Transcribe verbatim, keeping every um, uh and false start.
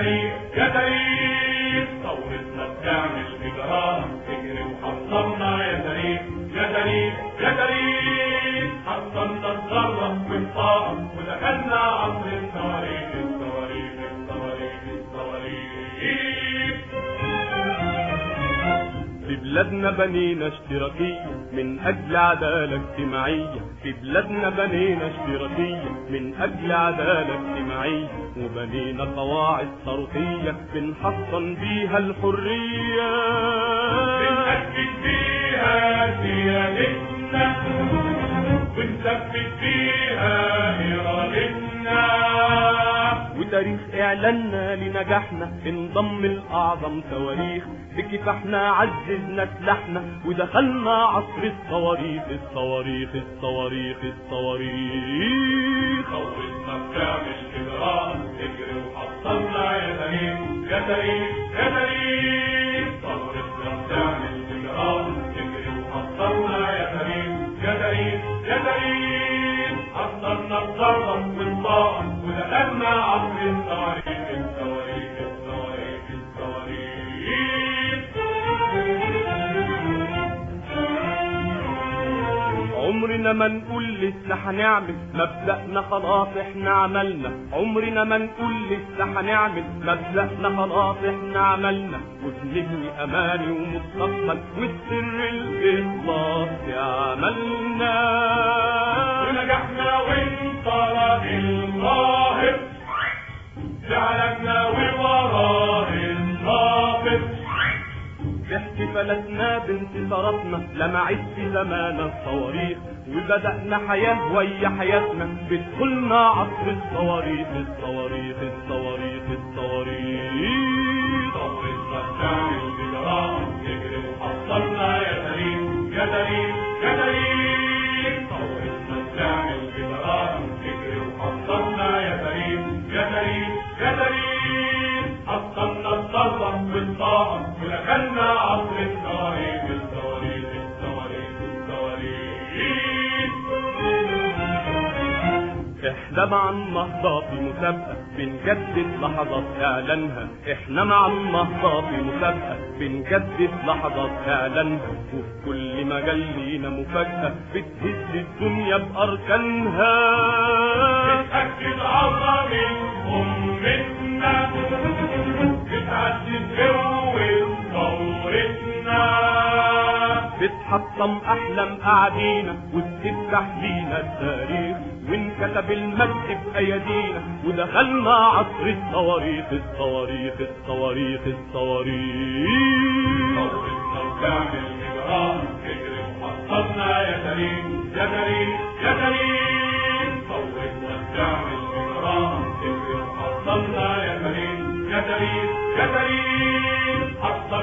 تاريخ يا تاريخ ثورتنا بتعمل إجراء تجري وحصلنا يا تاريخ يا تاريخ يا تاريخ حصلنا الذرة والطاقة ودخلنا عصر الصواريخ الصواريخ الصواريخ الصواريخ. في بلادنا بنينا اشتراكية من أجل عدالة اجتماعية، في بلادنا بنينا اشتراكية من أجل عدالة اجتماعية، وبنينا قواعد صاروخية بنحصن بيها الحرية، بنأكد بيها سيادتنا ونثبت بيها إرادتنا. وتاريخ إعلاننا لنجاحنا انضم الأعظم صواريخ، بكفاحنا عززنا سلاحنا ودخلنا عصر الصواريخ الصواريخ الصواريخ الصواريخ. ثورتنا بتعمل إجراء تجري وحصلنا يا تاريخ يا تاريخ يا تاريخ ثورتنا بتعمل إجراء تجري وحصلنا يا تاريخ يا تاريخ يا تاريخ حصلنا الذرة والطاقة ودخلنا عصر الصواريخ الصواريخ الصواريخ الصواريخ. عمرنا ما نقول لسه هنعمل مبدأنا خلاص احنا عملنا، عمرنا ما نقول لسه هنعمل مبدأنا خلاص احنا عملنا، وبنبني اماني ومستقبل والسر الاخلاص يعملنا. ونجحنا وانطلق القاهر جعلنا ووراه الناقص، باحتفالاتنا بانتصاراتنا لمعت في زمان الصواريخ، وبدأنا حياة ويا حياتنا بدخلنا عصر الصواريخ الصواريخ الصواريخ الصواريخ. ثورتنا بتعمل إجراء تجري وحصلنا يا تاريخ يا تاريخ يا تاريخ ثورتنا بتعمل إجراء تجري وحصلنا يا تاريخ يا تاريخ يا تاريخ حصلنا الذرة والطاقة ودخلنا عصر الصواريخ الصواريخ الصواريخ الصواريخ. احنا مع النهضة في مسابقة بنجدد لحظات اعلانها، احنا مع النهضة في مسابقة بنجدد لحظات اعلانها، وفي كل مجال لينا مفاجأة بتهز الدنيا بأركانها، بتأكد عظمة أمتنا بتعزز قوة ثورتنا، بتحطم أحلام أعدينا وبتفتح لينا التاريخ، وانكتب المجد بأيدينا ودخلنا عصر الصواريخ الصواريخ الصواريخ الصواريخ. ثورتنا بتعمل إجراء تجري وحصلنا يا تاريخ يا تاريخ يا تاريخ ثورتنا بتعمل إجراء تجري وحصلنا يا تاريخ يا تاريخ يا تاريخ حصلنا